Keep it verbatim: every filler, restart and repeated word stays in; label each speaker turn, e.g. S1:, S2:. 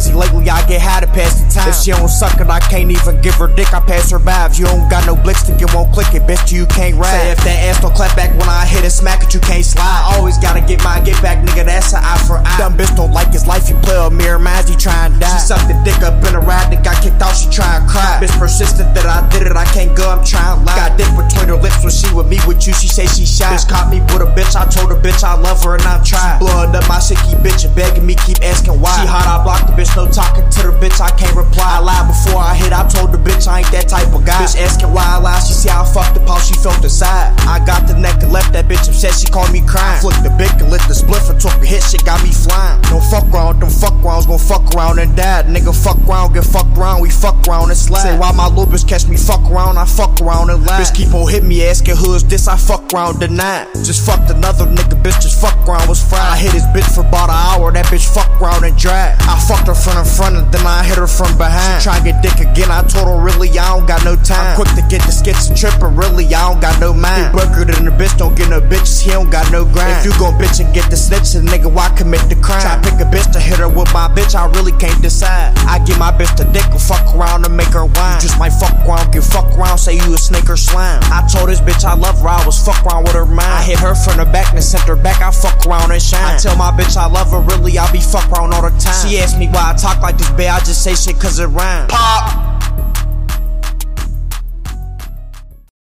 S1: crazy lately, I get high to pass the time. If she don't suck it, I can't even give her dick, I pass her vibes. You don't got no blick stick, it won't click it, bitch, you can't ride. Say if that ass don't clap back when I hit it, smack it, you can't slide. I always gotta get mine, get back, nigga, that's an eye for eye. Dumb bitch don't like his life, you play a mirror minds, he try and die. She sucked the dick up in a ride, then got kicked out, she try and cry. Bitch persistent that I did it, I can't go, I'm trying to lie. Got dick between her lips when she with me, with you, she say she shy. Bitch caught me with a bitch, I told her bitch I love her and I tried. Blood up my sicky bitch and begging me, keep asking why. She hot, I blocked the bitch, no talking to the bitch, I can't reply. I lied before I hit, I told the bitch I ain't that type of guy. Bitch asking why I lied, she see how I fucked the pause, she felt inside. I got the neck and left that bitch upset, she called me crying. Flicked the bick and lit the spliff and took a hit, shit got me flying. Don't fuck around, them fuck rounds, gon' fuck around and die. Nigga fuck around, get fucked around, we fuck around and slide. Say why my little bitch catch me fuck around, I fuck around and lie. Bitch keep on hit me asking who is this, I fuck around denied. Just fucked another nigga, bitch just fuck around was fried. I hit his bitch for about an hour, that bitch fuck around and dried. I fucked her from in front and then I hit her from behind. She try to get dick again, I told her really I don't got no time. I'm quick to get the skits and trippin', really I don't got no mind. He broker than the bitch, don't get no bitches, he don't got no grind. If you gon' bitch and get the snitch, then nigga why commit the crime? Try pick a bitch to hit her with my bitch, I really can't decide. I give my bitch the dick and fuck around and make her whine. You just might fuck around, get fuck around, say you a snake or slime. I told this bitch I love her, I was fuck around with her mind. I hit her from the back and sent her back, I fuck around and shine. I tell my bitch I love her, really I be fuck around all the time. She asked me why I talk like this, babe, I just say shit cause it rhyme. Pop!